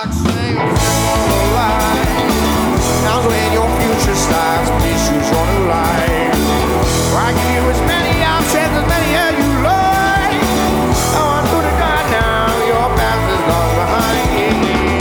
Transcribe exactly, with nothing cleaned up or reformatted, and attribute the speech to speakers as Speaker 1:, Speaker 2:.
Speaker 1: like saying a lie. Now when your future starts, please choose your new life.